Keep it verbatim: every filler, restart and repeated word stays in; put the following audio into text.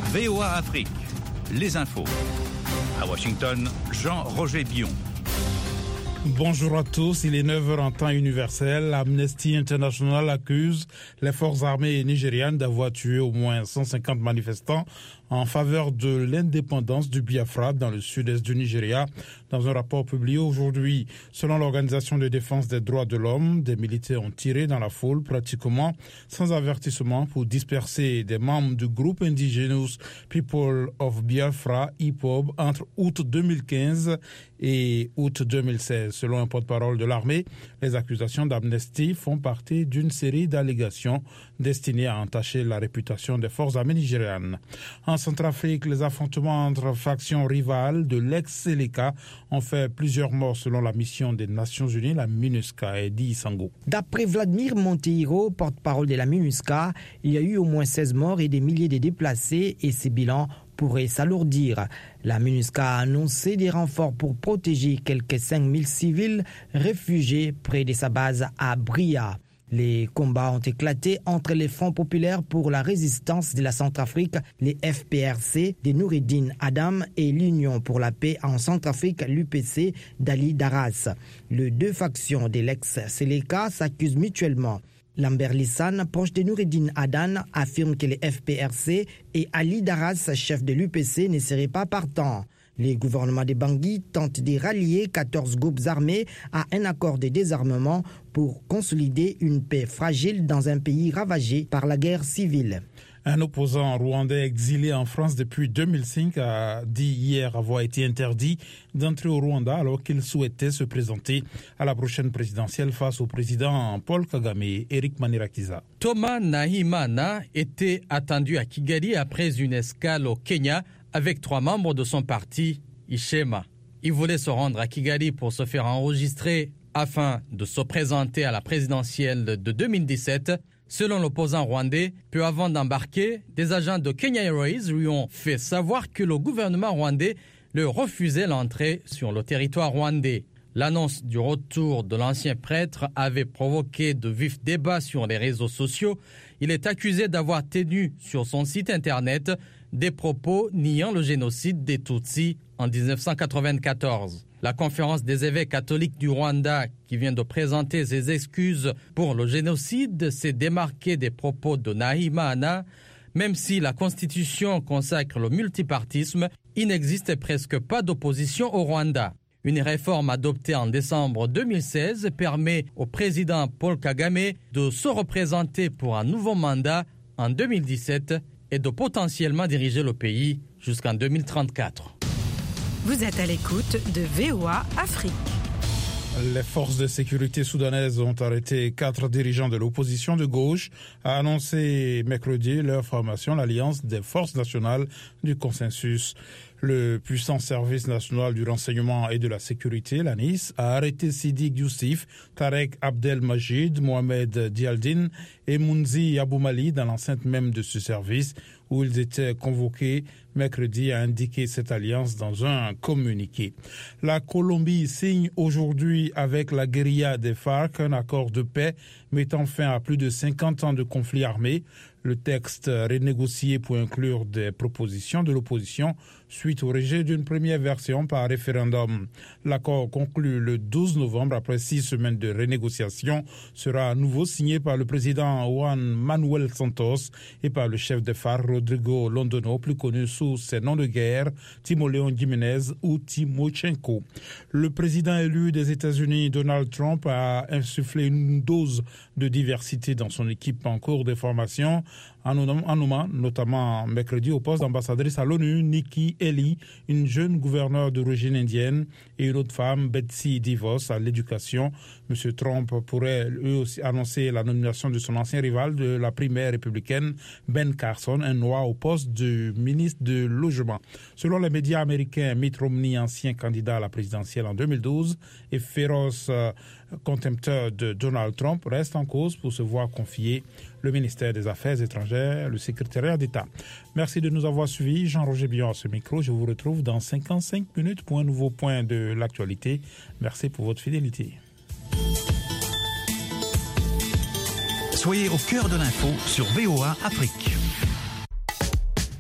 V O A Afrique, les infos. À Washington, Jean-Roger Bion. Bonjour à tous, il est neuf heures en temps universel. Amnesty International accuse les forces armées nigérianes d'avoir tué au moins cent cinquante manifestants en faveur de l'indépendance du Biafra dans le sud-est du Nigeria. Dans un rapport publié aujourd'hui, selon l'Organisation de défense des droits de l'homme, des militaires ont tiré dans la foule pratiquement sans avertissement pour disperser des membres du groupe Indigenous People of Biafra, I P O B, entre août deux mille quinze et août deux mille seize. Selon un porte-parole de l'armée, les accusations d'Amnesty font partie d'une série d'allégations destinées à entacher la réputation des forces armées nigérianes. En Centrafrique, les affrontements entre factions rivales de l'ex-Seleka ont fait plusieurs morts selon la mission des Nations Unies, la MINUSCA, et dit Sango. D'après Vladimir Monteiro, porte-parole de la MINUSCA, il y a eu au moins seize morts et des milliers de déplacés et ces bilans pourraient s'alourdir. La MINUSCA a annoncé des renforts pour protéger quelques cinq mille civils réfugiés près de sa base à Bria. Les combats ont éclaté entre les Fronts populaires pour la résistance de la Centrafrique, les F P R C de Noureddine Adam et l'Union pour la paix en Centrafrique, l'U P C d'Ali Daras. Les deux factions de l'ex-Seleka s'accusent mutuellement. Lambert Lissane, proche de Noureddine Adan, affirme que les F P R C et Ali Daras, chef de l'U P C, ne seraient pas partants. Les gouvernements de Bangui tentent de rallier quatorze groupes armés à un accord de désarmement pour consolider une paix fragile dans un pays ravagé par la guerre civile. Un opposant rwandais exilé en France depuis deux mille cinq a dit hier avoir été interdit d'entrer au Rwanda alors qu'il souhaitait se présenter à la prochaine présidentielle face au président Paul Kagame et Eric Manirakiza. Thomas Nahimana était attendu à Kigali après une escale au Kenya avec trois membres de son parti, Ishema. Il voulait se rendre à Kigali pour se faire enregistrer afin de se présenter à la présidentielle de deux mille dix-sept. Selon l'opposant rwandais, peu avant d'embarquer, des agents de Kenya Airways lui ont fait savoir que le gouvernement rwandais leur refusait l'entrée sur le territoire rwandais. L'annonce du retour de l'ancien prêtre avait provoqué de vifs débats sur les réseaux sociaux. Il est accusé d'avoir tenu sur son site internet des propos niant le génocide des Tutsis en dix-neuf cent quatre-vingt-quatorze. La conférence des évêques catholiques du Rwanda, qui vient de présenter ses excuses pour le génocide, s'est démarquée des propos de Nahimana. Même si la Constitution consacre le multipartisme, il n'existe presque pas d'opposition au Rwanda. Une réforme adoptée en décembre deux mille seize permet au président Paul Kagame de se représenter pour un nouveau mandat en deux mille dix-sept et de potentiellement diriger le pays jusqu'en deux mille trente-quatre. Vous êtes à l'écoute de V O A Afrique. Les forces de sécurité soudanaises ont arrêté quatre dirigeants de l'opposition de gauche, a annoncé mercredi leur formation, l'Alliance des forces nationales du consensus. Le puissant service national du renseignement et de la sécurité, l'A N I S, a arrêté Sidi Youssif, Tarek Abdelmajid, Mohamed Dialdin et Mounzi Aboumali dans l'enceinte même de ce service où ils étaient convoqués mercredi, a indiqué cette alliance dans un communiqué. La Colombie signe aujourd'hui avec la guérilla des FARC un accord de paix mettant fin à plus de cinquante ans de conflit armé. Le texte renégocié pour inclure des propositions de l'opposition suite au rejet d'une première version par référendum. L'accord conclu le douze novembre après six semaines de renégociation sera à nouveau signé par le président Juan Manuel Santos et par le chef des FARC Rodrigo Londono, plus connu sous ses noms de guerre, Timoléon Jiménez ou Timochenko. Le président élu des États-Unis, Donald Trump, a insufflé une dose de diversité dans son équipe en cours de formation, en nommant notamment mercredi au poste d'ambassadrice à l'ONU Nikki Haley, une jeune gouverneure d'origine indienne, et une autre femme, Betsy DeVos, à l'éducation. M. Trump pourrait lui aussi annoncer la nomination de son ancien rival de la primaire républicaine, Ben Carson, un noir, au poste de ministre de logement. Selon les médias américains, Mitt Romney, ancien candidat à la présidentielle en deux mille douze et féroce euh, contempteur de Donald Trump, reste en cause pour se voir confier le ministère des Affaires étrangères, le secrétariat d'État. Merci de nous avoir suivis. Jean-Roger Bion à ce micro. Je vous retrouve dans cinquante-cinq minutes pour un nouveau point de l'actualité. Merci pour votre fidélité. Soyez au cœur de l'info sur V O A Afrique.